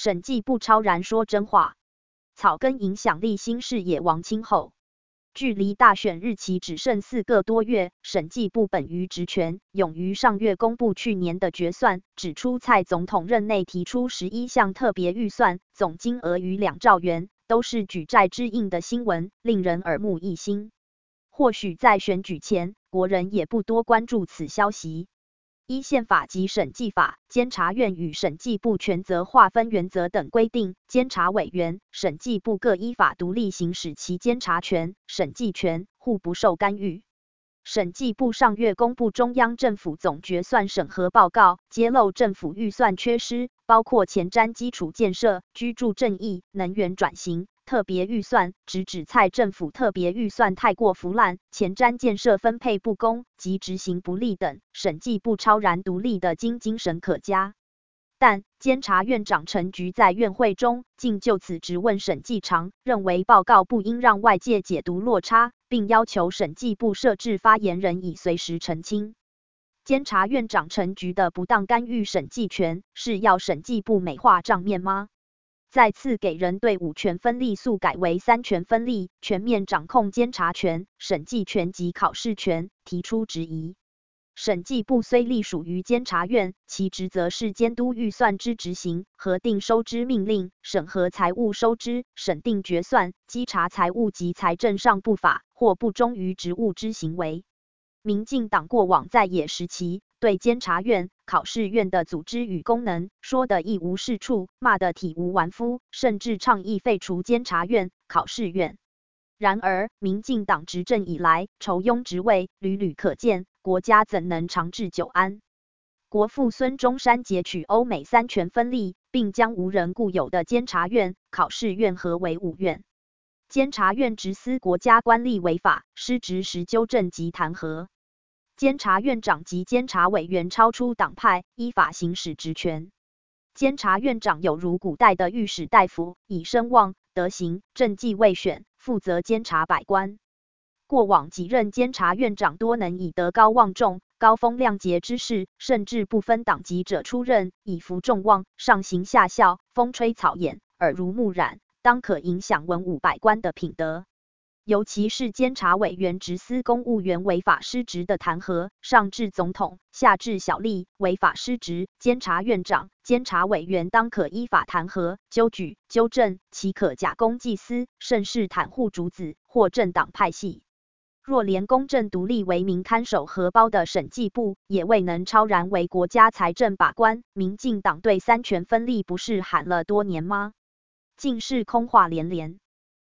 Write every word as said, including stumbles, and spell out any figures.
审计部超然说真话，草根影响力新视野王清后。距离大选日期只剩四个多月，审计部本于职权，勇于上月公布去年的决算，指出蔡总统任内提出十一项特别预算，总金额逾两兆元，都是举债之印的新闻，令人耳目一新。或许在选举前，国人也不多关注此消息。依宪法及审计法，监察院与审计部权责划分原则等规定，监察委员、审计部各依法独立行使其监察权、审计权，互不受干预。审计部上月公布中央政府总决算审核报告，揭露政府预算缺失，包括前瞻基础建设、居住正义、能源转型、特别预算，直指蔡政府特别预算太过腐烂，前瞻建设分配不公及执行不力等，审计部超然独立的经精神可嘉。但监察院长陈菊在院会中竟就此质问审计长，认为报告不应让外界解读落差，并要求审计部设置发言人以随时澄清。监察院长陈菊的不当干预审计权，是要审计部美化账面吗？再次给人对五权分立速改为三权分立，全面掌控监察权、审计权及考试权提出质疑。审计部虽隶属于监察院，其职责是监督预算之执行、核定收支命令、审核财务收支、审定决算、稽查财务及财政上不法或不忠于职务之行为。民进党过往在野时期，对监察院、考试院的组织与功能说的一无是处，骂得体无完肤，甚至倡议废除监察院、考试院。然而，民进党执政以来，酬庸职位屡屡可见，国家怎能长治久安？国父孙中山截取欧美三权分立，并将无人固有的监察院、考试院合为五院。监察院执司国家官吏违法失职时纠正及弹劾。监察院长及监察委员超出党派，依法行使职权。监察院长有如古代的御史大夫，以声望、德行、政绩为选，负责监察百官。过往几任监察院长多能以德高望重、高风亮节之士，甚至不分党籍者出任，以服众望，上行下效，风吹草偃，耳濡目染，当可影响文武百官的品德。尤其是监察委员执司公务员违法失职的弹劾，上至总统，下至小吏，违法失职，监察院长、监察委员当可依法弹劾、纠举、纠正，岂可假公济私，甚是袒护主子或政党派系。若连公正独立为民看守荷包的审计部，也未能超然为国家财政把关，民进党对三权分立不是喊了多年吗？竟是空话连连。